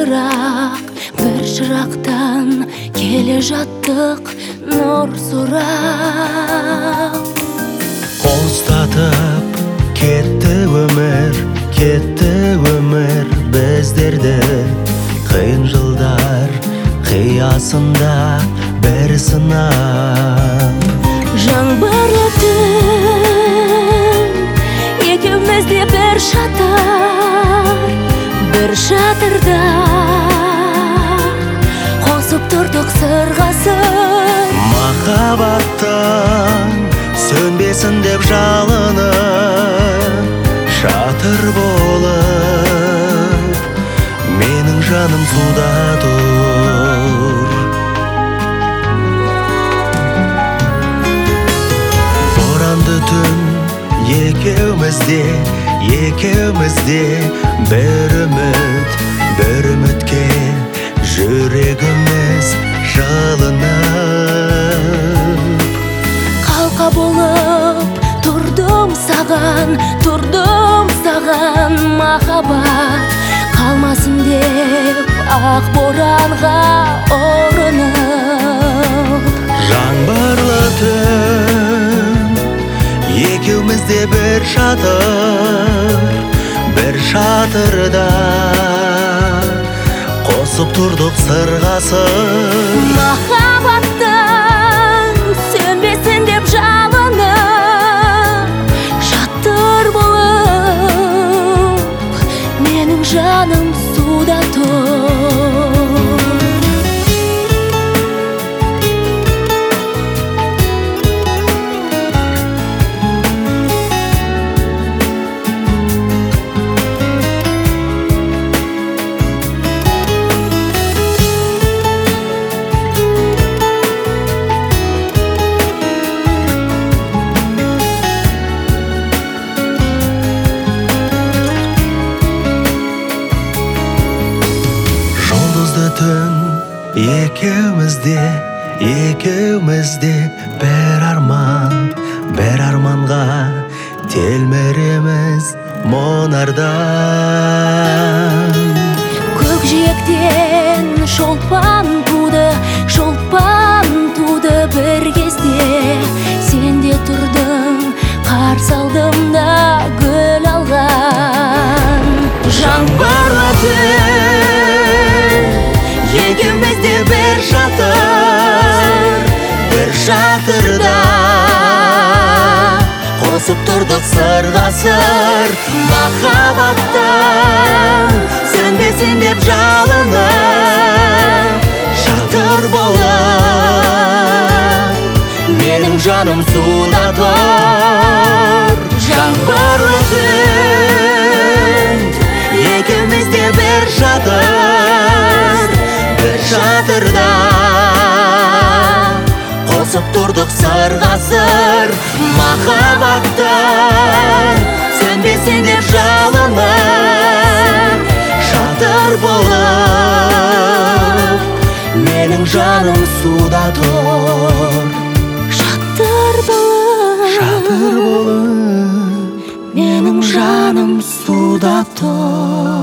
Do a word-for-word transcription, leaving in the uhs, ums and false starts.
шырақ, бір шырақтан келе жаттық нұр сұрап. Қостатып кетті өмір, кетті өмір біздерді. Қиын жылдар қиясында бір сынақ. Жаңбырлы түн, екеуміз де бір шатыр, бір шатырда қосып тұрдық сырғасын. Махаббаттың сөнбесін деп жалыны шатыр болып, менің жаным суда тұр. Боранды түн екеумізде, екеумізде бір үміт, бір үмітке жүрегіміз жылынып. Қалқа болып тұрдым саған, тұрдым саған махаббат қалмасын деп ақ боранға ұрынып. Жаңбырлы түн, екеумізде бір шатыр, бір шатырда қосып тұрдық сырғасын. Махаббаттың сөнбесін деп жалыны шатыр болып, менің жаным суда тұр. Түн екеумізде, екеумізде бір арман, бір арманға телміреміз мұнардан. Көкжиектен шолпан туды, шолпан туды бір кезде. Сен де тұрдың, қарсы алдымда гүл алған. Жаңбырлы түн, екеумізде бір шатыр, бір шатырда қосып тұрдық сырғасыр. Махаббаттың сөнбесін деп жалыны шатыр болып, менің жаным суда тұр. Жаңбырлы түн, екеумізде бір шатыр, бір шатырда қосып тұрдық сырғасыр. Махаббаттың сөнбесін деп жалыны шатыр болып, менің жаным суда тұр. Шатыр болып, шатыр болып, менің жаным суда тұр.